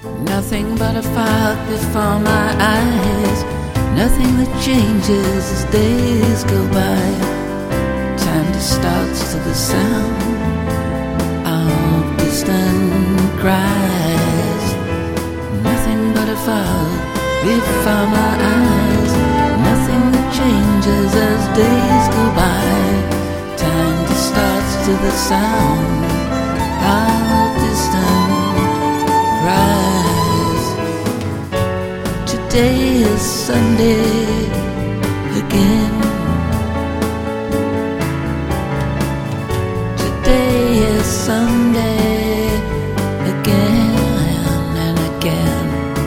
Nothing but a fog before my eyes. Nothing that changes as days go by. Time starts to the sound of distant cries. Nothing but a fog before my eyes. Nothing that changes as days go by. Time starts to the sound of distant cries. Today is Sunday again. Today is Sunday again and again.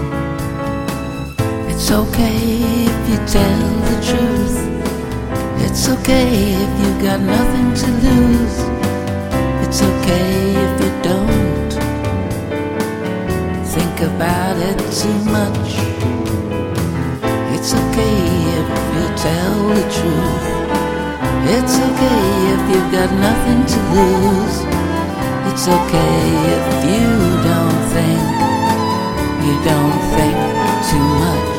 It's okay if you tell the truth. It's okay if you got nothing to lose. It's okay if you don't think about it too much. It's okay if you tell the truth. It's okay if you've got nothing to lose. It's okay if you don't think too much.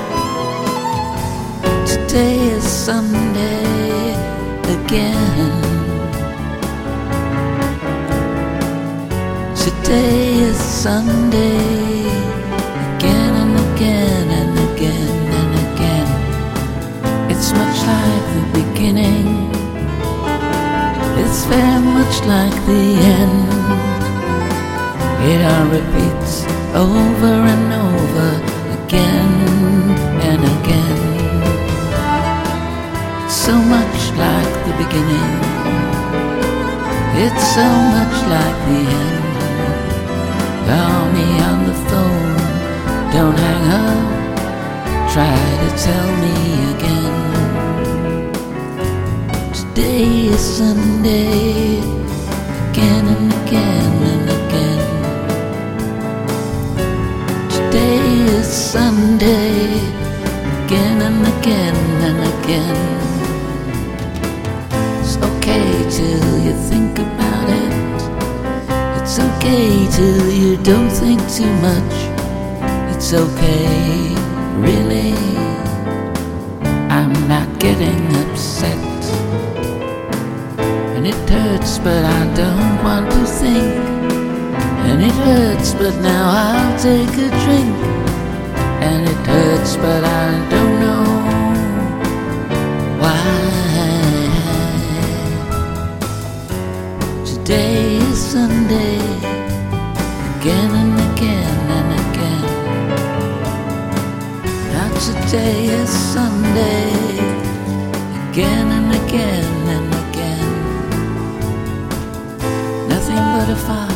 Today is Sunday again. Today is Sunday again and again and again and again. It's much like the beginning. It's very much like the end. It all repeats over and over again and again. So much like the beginning. It's so much like the end. Call me on the phone, don't hang up, try to tell me again. Today is Sunday, again and again and again. Today is Sunday, again and again and again. It's okay till you think about it. It's okay till you don't think too much. It's okay, really. I'm not getting upset. And it hurts, but I don't want to think. And it hurts, but now I'll take a drink. And it hurts, but I don't know why. Today is Sunday, again and again and again. Now today is Sunday, again and again and again. Nothing but a fire